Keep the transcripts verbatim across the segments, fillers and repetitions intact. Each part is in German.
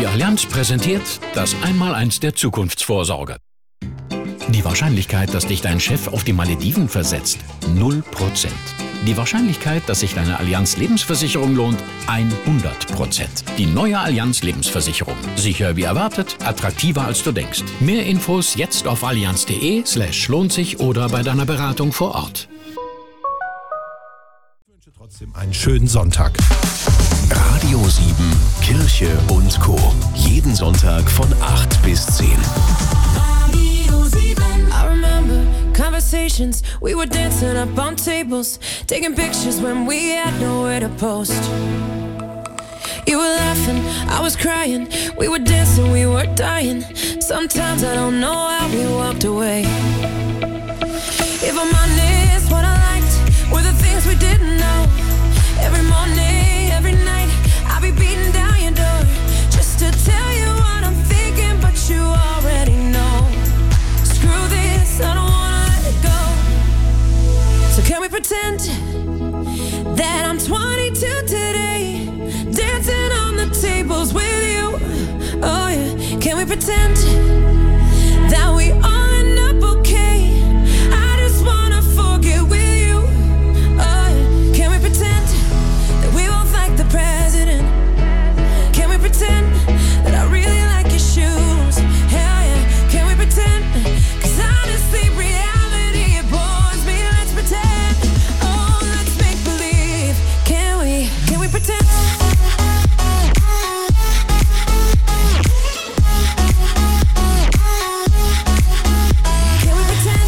Die Allianz präsentiert das Einmaleins der Zukunftsvorsorge. Die Wahrscheinlichkeit, dass dich dein Chef auf die Malediven versetzt, null Prozent. Die Wahrscheinlichkeit, dass sich deine Allianz Lebensversicherung lohnt, hundert Prozent. Die neue Allianz Lebensversicherung. Sicher wie erwartet, attraktiver als du denkst. Mehr Infos jetzt auf allianz.de slash lohnt sich oder bei deiner Beratung vor Ort. Ich wünsche trotzdem einen schönen Sonntag. Radio sieben, Kirche und Co. Jeden Sonntag von acht bis zehn. I remember conversations, we were dancing up on tables, taking pictures when we had nowhere to post. You were laughing, I was crying, we were dancing, we were dying. Sometimes I don't know how we walked away. If I'm honest, what I liked were the things we didn't know. Every morning, every night, I'll be beating down your door just to tell you what I'm thinking, but you already know. Screw this, I don't wanna let it go. So can we pretend that I'm twenty-two today, dancing on the tables with you? Oh yeah, can we pretend that we all end up okay? I just wanna forget with you. Oh yeah, can we pretend that we both like the president? Can we pretend that I really like your shoes? Hell yeah, can we pretend? Cause honestly, reality, it bores me. Let's pretend. Oh, let's make believe. Can we, can we pretend? Can we pretend?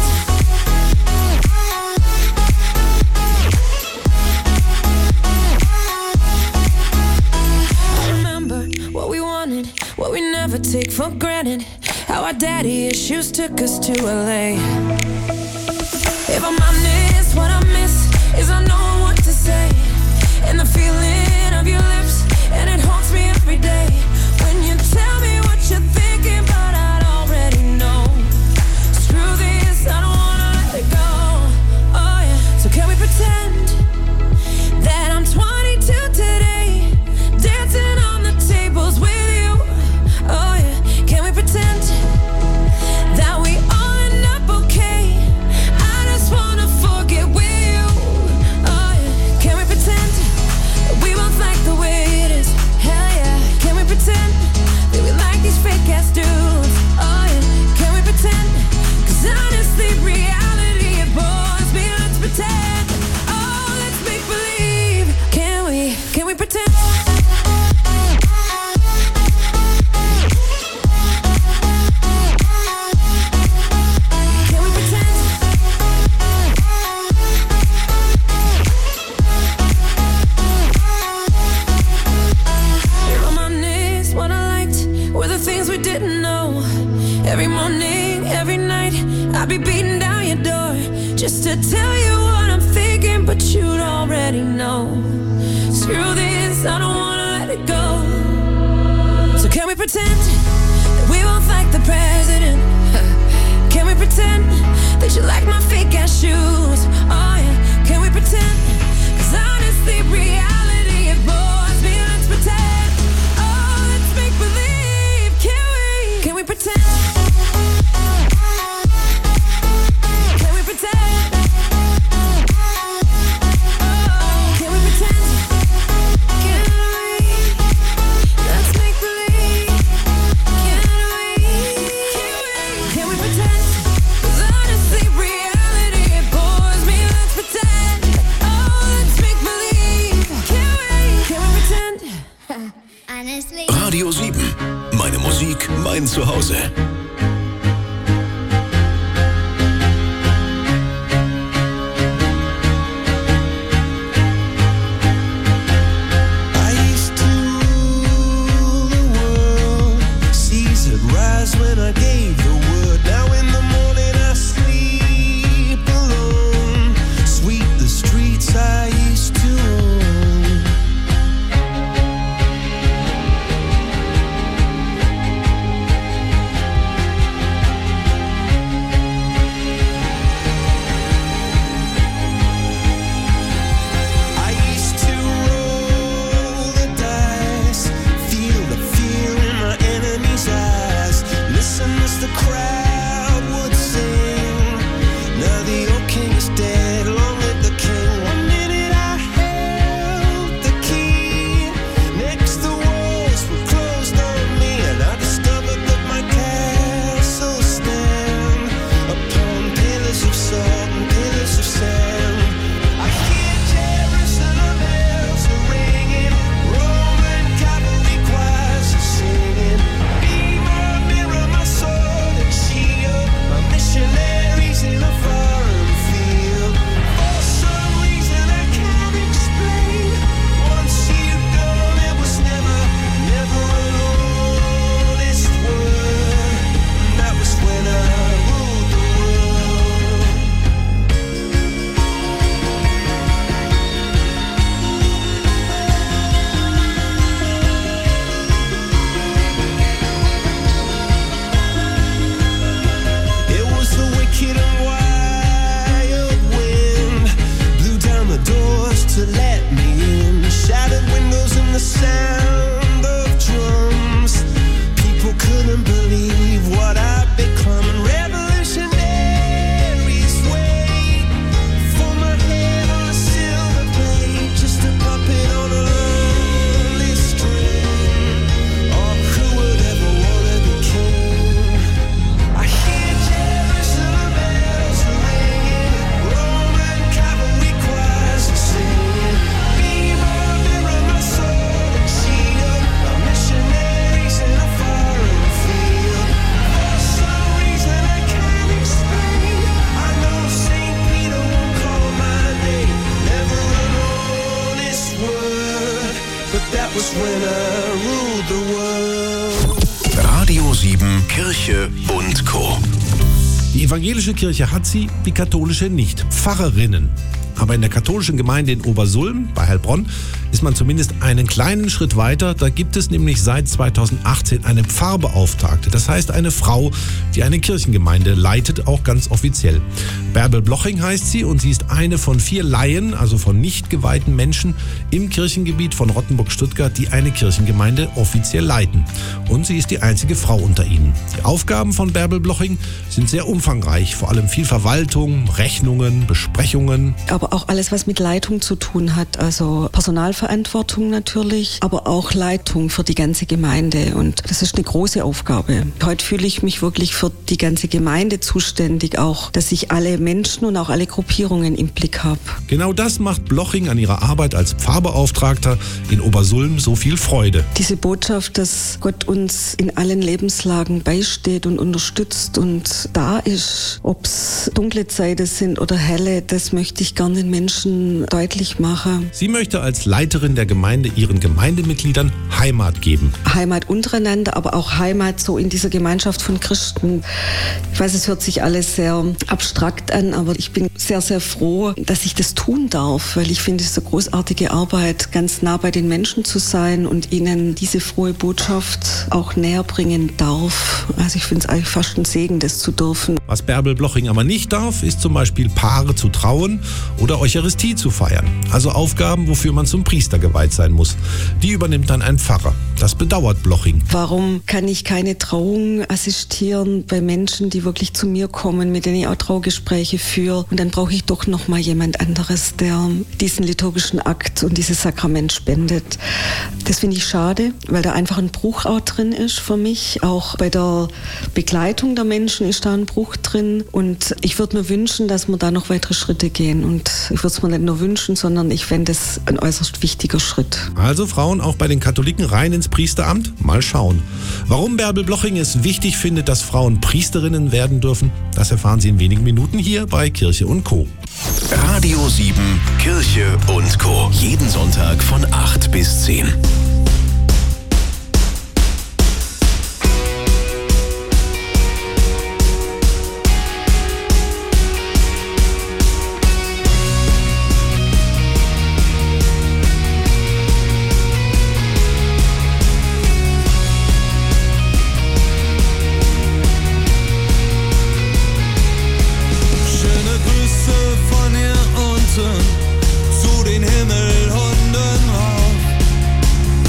I remember what we wanted, what we never take for granted. How our daddy issues took us to L A. If I'm honest, what I miss is I know what to say, and the feeling of your lips, and it haunts me every day. When you tell me what you're thinking, but I'd already know. Screw this, I don't wanna let it go. Oh yeah, so can we pretend that I'm twenty-two today, dancing on the tables with you? Oh yeah, can we pretend that we all end up okay? I just wanna forget with you. Oh yeah, can we pretend that we both like the way it is? Hell yeah, can we pretend that we like these fake ass dudes? Oh yeah, can we pretend? Cause honestly, reality, it bores me. Let's pretend. Oh, let's make believe. Can we, can we pretend? Can we pretend? If I'm honest, what I liked were the things we didn't know. Every morning, every night, I'd be beating down your door just to tell you what I'm thinking, but you'd already know. Screw this, I don't wanna let it go. So can we pretend that we both like the president? Can we pretend that you like my fake ass shoes? Oh yeah, can we pretend? Cause honestly, reality, it bores me. Let's pretend. Oh, let's make believe. Can we? Can we pretend? Can we pretend? Oh, can we pretend? Can we? Let's make believe. Can we? Can we pretend? 'Cause honestly, reality, it bores me. Let's pretend. Oh, let's make believe. Can we? Can we pretend? Honestly. Radio sieben. Meine Musik, mein Zuhause. I used to rule the world. Seas would rise when I gave the word. Now in the morning I sleep alone. Sweep the streets I used to own. sieben Kirche und Co. Die evangelische Kirche hat sie, die katholische nicht. Pfarrerinnen. Aber in der katholischen Gemeinde in Obersulm bei Heilbronn ist man zumindest einen kleinen Schritt weiter. Da gibt es nämlich seit zweitausendachtzehn eine Pfarrbeauftragte. Das heißt eine Frau, die eine Kirchengemeinde leitet, auch ganz offiziell. Bärbel Bloching heißt sie und sie ist eine von vier Laien, also von nicht geweihten Menschen im Kirchengebiet von Rottenburg-Stuttgart, die eine Kirchengemeinde offiziell leiten. Und sie ist die einzige Frau unter ihnen. Die Aufgaben von Bärbel Bloching sind sehr umfangreich, vor allem viel Verwaltung, Rechnungen, Besprechungen. Aber auch alles, was mit Leitung zu tun hat, also Personalverantwortung natürlich, aber auch Leitung für die ganze Gemeinde. Und das ist eine große Aufgabe. Heute fühle ich mich wirklich für die ganze Gemeinde zuständig, auch, dass ich alle Menschen und auch alle Gruppierungen im Blick habe. Genau das macht Bloching an ihrer Arbeit als Pfarrbeauftragter in Obersulm so viel Freude. Diese Botschaft, dass Gott uns in allen Lebenslagen beisteht und unterstützt und da ist, ob es dunkle Zeiten sind oder helle, das möchte ich gerne den Menschen deutlich machen. Sie möchte als Leiterin der Gemeinde ihren Gemeindemitgliedern Heimat geben. Heimat untereinander, aber auch Heimat so in dieser Gemeinschaft von Christen. Ich weiß, es hört sich alles sehr abstrakt an, aber ich bin sehr, sehr froh, dass ich das tun darf, weil ich finde, es ist eine großartige Arbeit, ganz nah bei den Menschen zu sein und ihnen diese frohe Botschaft auch näher bringen darf. Also ich finde es eigentlich fast ein Segen, das zu dürfen. Was Bärbel Bloching aber nicht darf, ist zum Beispiel Paare zu trauen oder Eucharistie zu feiern. Also Aufgaben, wofür man zum Priester geweiht sein muss. Die übernimmt dann ein Pfarrer. Das bedauert Bloching. Warum kann ich keine Trauung assistieren bei Menschen, die wirklich zu mir kommen, mit denen ich auch Traugespräche führe? Und dann brauche ich doch noch mal jemand anderes, der diesen liturgischen Akt und dieses Sakrament spendet. Das finde ich schade, weil da einfach ein Bruch auch drin ist für mich. Auch bei der Begleitung der Menschen ist da ein Bruch drin. Und ich würde mir wünschen, dass wir da noch weitere Schritte gehen. Und ich würde es mir nicht nur wünschen, sondern ich fände es ein äußerst wichtiger Schritt. Also Frauen auch bei den Katholiken rein ins Priesteramt? Mal schauen. Warum Bärbel Bloching es wichtig findet, dass Frauen Priesterinnen werden dürfen, das erfahren Sie in wenigen Minuten hier bei Kirche und Co. Radio sieben Kirche und Co. Jeden Sonntag von acht bis zehn. Zu den Himmelhunden rauf.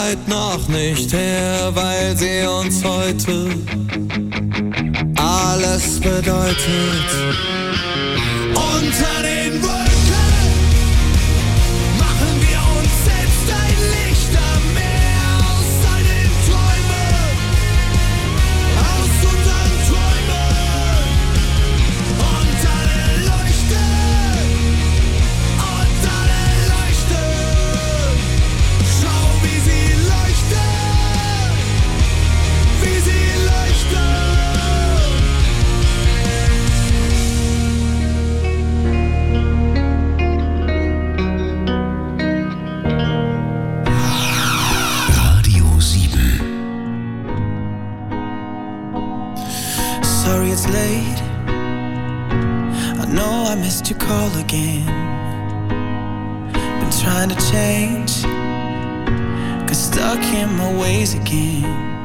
Zeit noch nicht her, weil sie uns heute alles bedeutet. Unter den Wolken machen wir uns selbst ein Lichtermeer aus seinen Träumen, aus unseren Träumen. Und alle leuchten, und alle leuchten. Schau, wie sie leuchten, wie sie leuchten. Sorry it's late, I know I missed your call again. Been trying to change, got stuck in my ways again.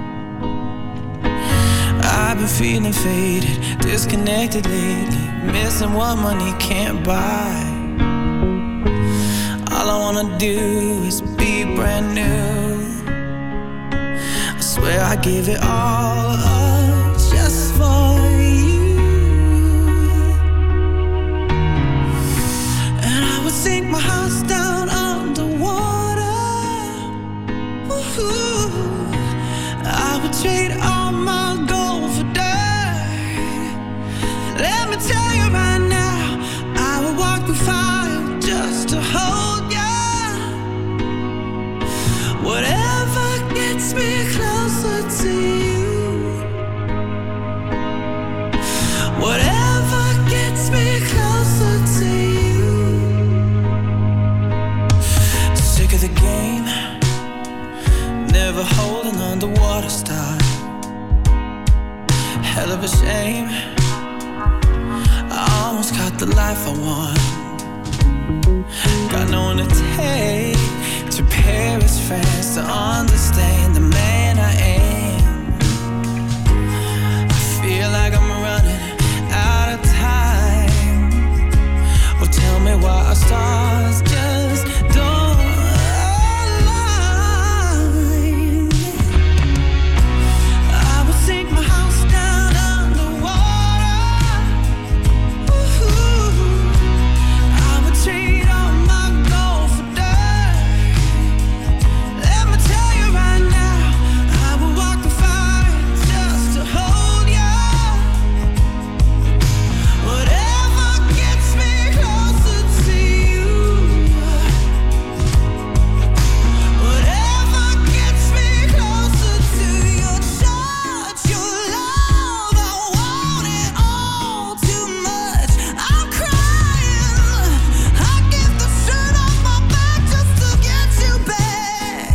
I've been feeling faded, disconnected lately, missing what money can't buy. All I wanna do is be brand new. I swear I give it all up just for you. And I would sink my house down underwater. Ooh, I would trade all my gold for dirt. Let me tell you right now, I would walk through fire just to hold you. Whatever gets me closer to you. Whatever gets me closer to you. Sick of the game, never holding underwater style. Hell of a shame, I almost got the life I want. Got no one to take to Paris, France to understand the man I am. I feel like I'm running out of time. Well, tell me why our stars just don't align. I would sink my house down underwater. Ooh, I would trade all my gold for dirt. Let me tell you right now, I would walk the fire just to hold you. Whatever gets me closer to you. Whatever gets me closer to your touch, your love. I want it all too much. I'm crying. I give the shirt off my back just to get you back.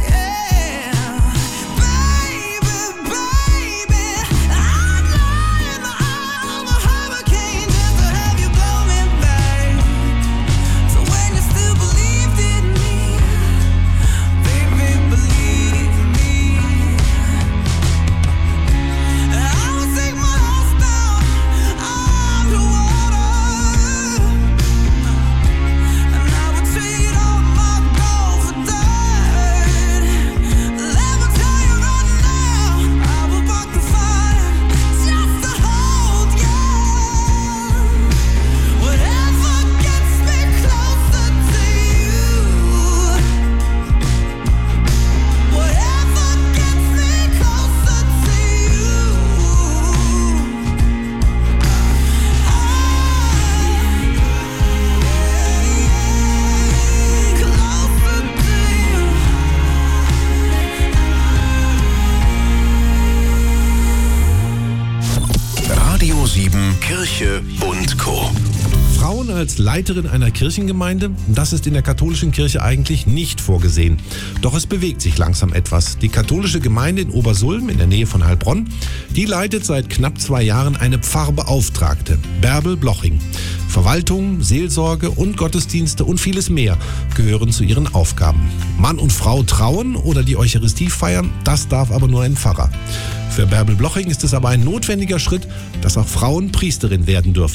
Baby, baby, I'd lie in the eye of a hurricane just to have you coming back. So when you still believed in me, baby, believe me. I would sink my house down underwater. And I would trade all my gold for dirt. Let me tell you right now, I would walk the fire just to hold you. Whatever gets me closer to you. Whatever gets me closer to you. Radio sieben Kirche und Co. Frauen als Leiterin einer Kirchengemeinde, das ist in der katholischen Kirche eigentlich nicht vorgesehen. Doch es bewegt sich langsam etwas. Die katholische Gemeinde in Obersulm in der Nähe von Heilbronn, die leitet seit knapp zwei Jahren eine Pfarrbeauftragte, Bärbel Bloching. Verwaltung, Seelsorge und Gottesdienste und vieles mehr gehören zu ihren Aufgaben. Mann und Frau trauen oder die Eucharistie feiern, das darf aber nur ein Pfarrer. Für Bärbel Bloching ist es aber ein notwendiger Schritt, dass auch Frauen Priesterin werden dürfen.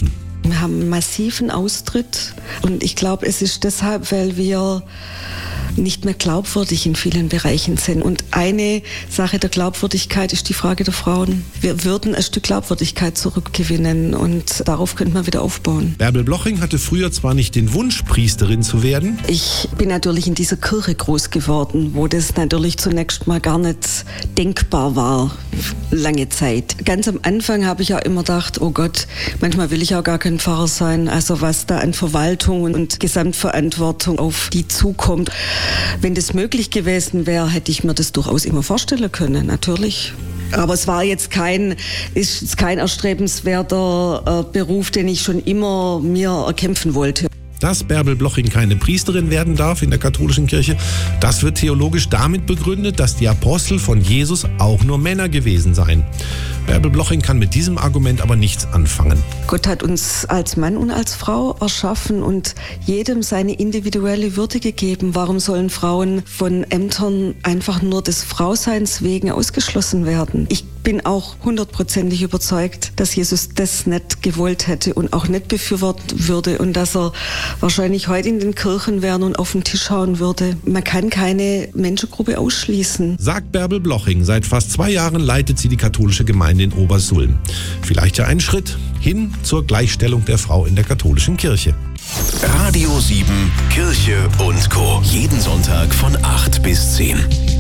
Wir haben einen massiven Austritt und ich glaube, es ist deshalb, weil wir nicht mehr glaubwürdig in vielen Bereichen sind. Und eine Sache der Glaubwürdigkeit ist die Frage der Frauen. Wir würden ein Stück Glaubwürdigkeit zurückgewinnen und darauf könnte man wieder aufbauen. Bärbel Bloching hatte früher zwar nicht den Wunsch, Priesterin zu werden. Ich bin natürlich in dieser Kirche groß geworden, wo das natürlich zunächst mal gar nicht denkbar war, lange Zeit. Ganz am Anfang habe ich ja immer gedacht, oh Gott, manchmal will ich auch gar kein Pfarrer sein. Also was da an Verwaltung und Gesamtverantwortung auf die zukommt. Wenn das möglich gewesen wäre, hätte ich mir das durchaus immer vorstellen können, natürlich. Aber es war jetzt kein, ist kein erstrebenswerter äh, Beruf, den ich schon immer mir erkämpfen wollte. Dass Bärbel Bloching keine Priesterin werden darf in der katholischen Kirche, das wird theologisch damit begründet, dass die Apostel von Jesus auch nur Männer gewesen seien. Bärbel Bloching kann mit diesem Argument aber nichts anfangen. Gott hat uns als Mann und als Frau erschaffen und jedem seine individuelle Würde gegeben. Warum sollen Frauen von Ämtern einfach nur des Frauseins wegen ausgeschlossen werden? Ich bin auch hundertprozentig überzeugt, dass Jesus das nicht gewollt hätte und auch nicht befürworten würde und dass er wahrscheinlich heute in den Kirchen wären und auf den Tisch hauen würde. Man kann keine Menschengruppe ausschließen. Sagt Bärbel Bloching. Seit fast zwei Jahren leitet sie die katholische Gemeinde in Obersulm. Vielleicht ja ein Schritt hin zur Gleichstellung der Frau in der katholischen Kirche. Radio sieben, Kirche und Co. Jeden Sonntag von acht bis zehn.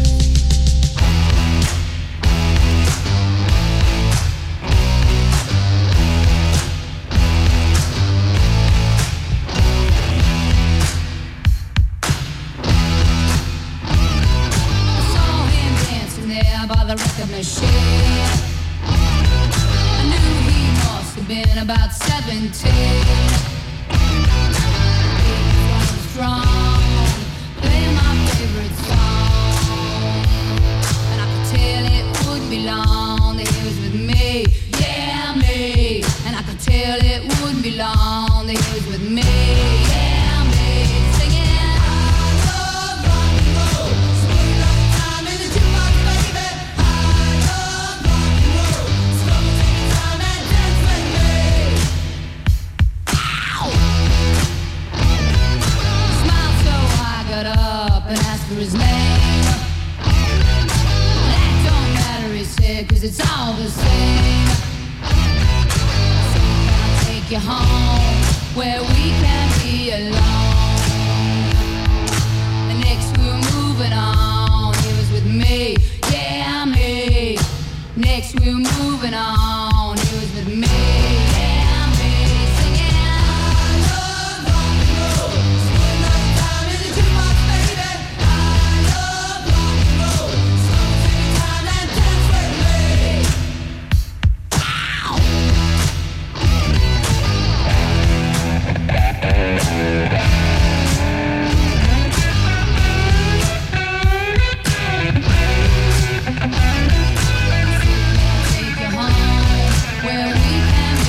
By the record machine, I knew he must have been about seventeen. He was strong, playing my favorite song, and I could tell it wouldn't be long that he was with me, yeah me. And I could tell it wouldn't be long that he was with me, yeah me. Singing. Up and asked for his name. That don't matter, he said, cause it's all the same. So can I take you home where we can be alone? And next we were moving on, he was with me, yeah me. Next we were moving on, he was with me, yeah me. Singing. Take you home where we can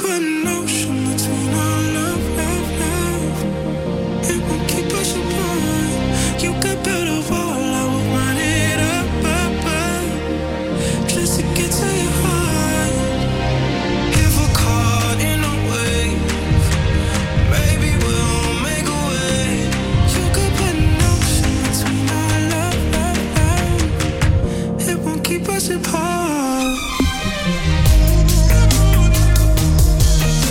put an ocean between our love, love, love. It won't keep us apart. You could build a wall, I will run it up, up, up, just to get to your heart. If we're caught in a wave, maybe we'll make a way. You could put an ocean between our love, love, love. It won't keep us apart.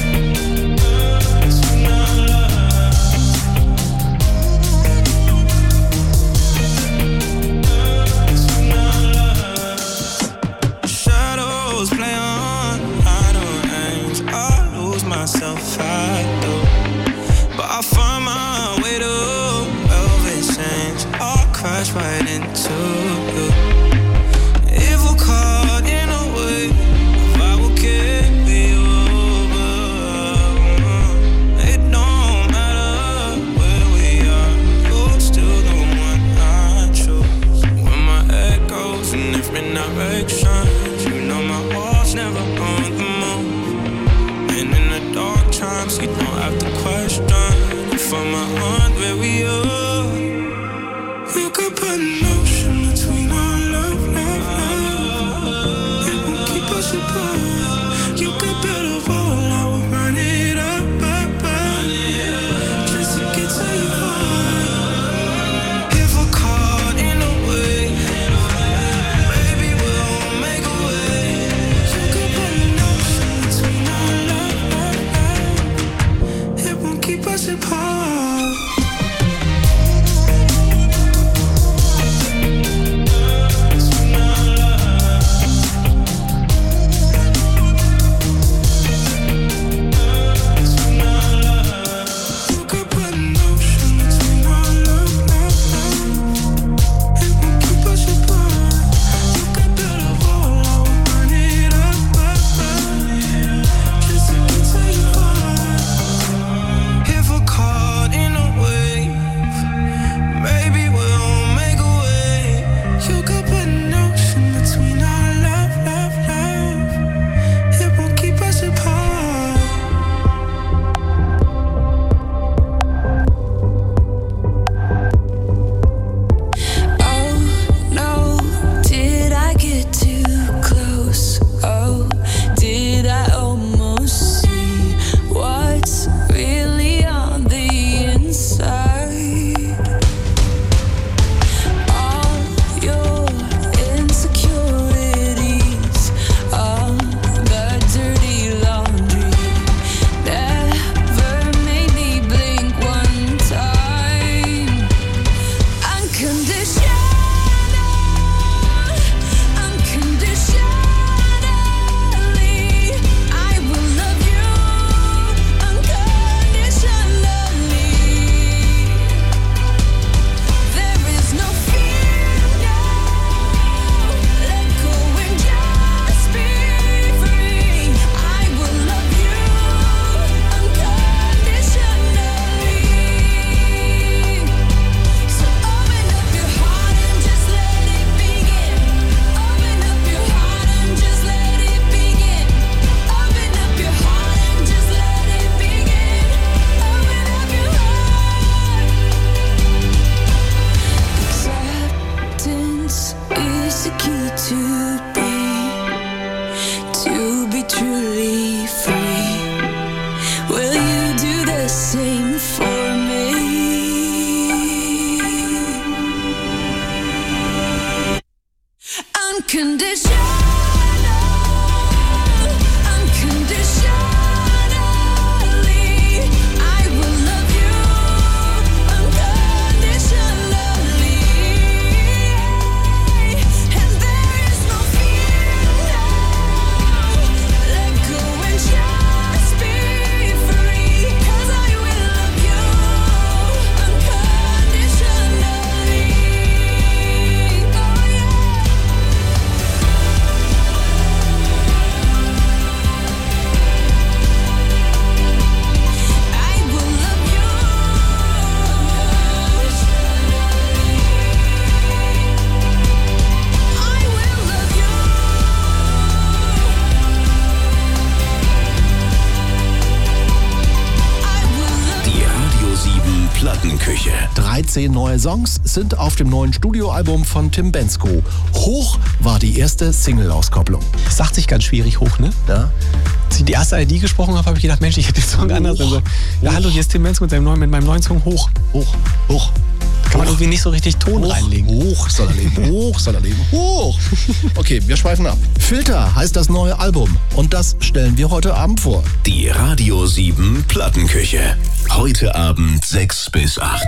Plattenküche. dreizehn neue Songs sind auf dem neuen Studioalbum von Tim Bendzko. Hoch war die erste Single-Auskopplung. Sagt sich ganz schwierig hoch, ne? Ja. Als ich die erste I D gesprochen habe, habe ich gedacht, Mensch, ich hätte den Song anders. Also, ja, hallo, hier ist Tim Bendzko mit, seinem neuen, mit meinem neuen Song Hoch. Hoch, hoch. Kann man irgendwie nicht so richtig Ton Hoch, reinlegen. Hoch soll er leben, hoch soll er leben, hoch. Okay, wir schweifen ab. Filter heißt das neue Album und das stellen wir heute Abend vor. Die Radio sieben Plattenküche. Heute Abend sechs bis acht.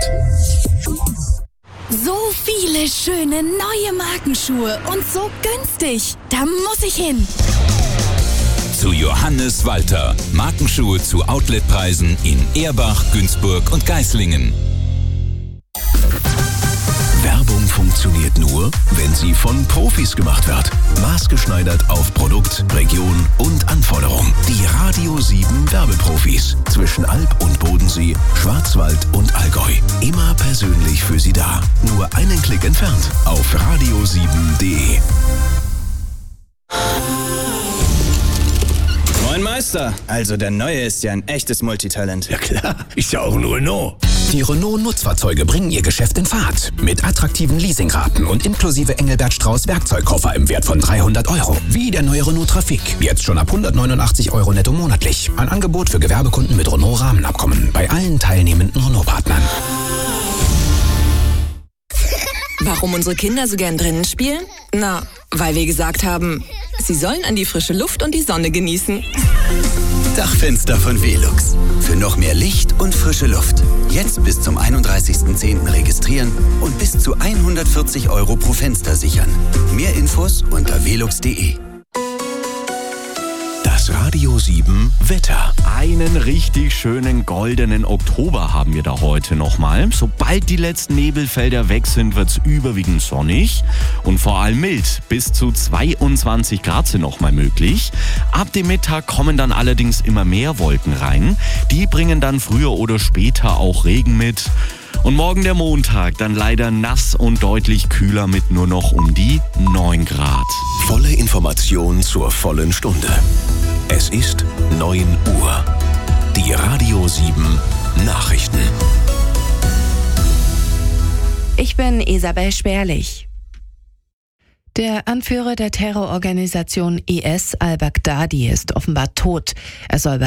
So viele schöne neue Markenschuhe und so günstig. Da muss ich hin. Zu Johannes Walter. Markenschuhe zu Outletpreisen in Erbach, Günzburg und Geislingen. Werbung funktioniert nur, wenn sie von Profis gemacht wird. Maßgeschneidert auf Produkt, Region und Anforderung. Die Radio sieben Werbeprofis. Zwischen Alb und Bodensee, Schwarzwald und Allgäu. Immer persönlich für Sie da. Nur einen Klick entfernt auf radio sieben punkt de. Moin Meister, also der Neue ist ja ein echtes Multitalent. Ja klar, ist ja auch ein Renault. Die Renault-Nutzfahrzeuge bringen ihr Geschäft in Fahrt. Mit attraktiven Leasingraten und inklusive Engelbert Strauß Werkzeugkoffer im Wert von dreihundert Euro. Wie der neue Renault Trafic. Jetzt schon ab hundertneunundachtzig Euro netto monatlich. Ein Angebot für Gewerbekunden mit Renault-Rahmenabkommen. Bei allen teilnehmenden Renault-Partnern. Warum unsere Kinder so gern drinnen spielen? Na, weil wir gesagt haben, sie sollen an die frische Luft und die Sonne genießen. Dachfenster von Velux. Für noch mehr Licht und frische Luft. Jetzt bis zum einunddreißigsten zehnten registrieren und bis zu hundertvierzig Euro pro Fenster sichern. Mehr Infos unter velux punkt de. Das Radio sieben Wetter. Einen richtig schönen goldenen Oktober haben wir da heute nochmal. Sobald die letzten Nebelfelder weg sind, wird es überwiegend sonnig und vor allem mild. Bis zu zweiundzwanzig Grad sind nochmal möglich. Ab dem Mittag kommen dann allerdings immer mehr Wolken rein. Die bringen dann früher oder später auch Regen mit. Und morgen der Montag, dann leider nass und deutlich kühler mit nur noch um die neun Grad. Volle Information zur vollen Stunde. Es ist neun Uhr. Die Radio sieben Nachrichten. Ich bin Isabel Sperlich. Der Anführer der Terrororganisation I S al-Baghdadi ist offenbar tot. Er soll bei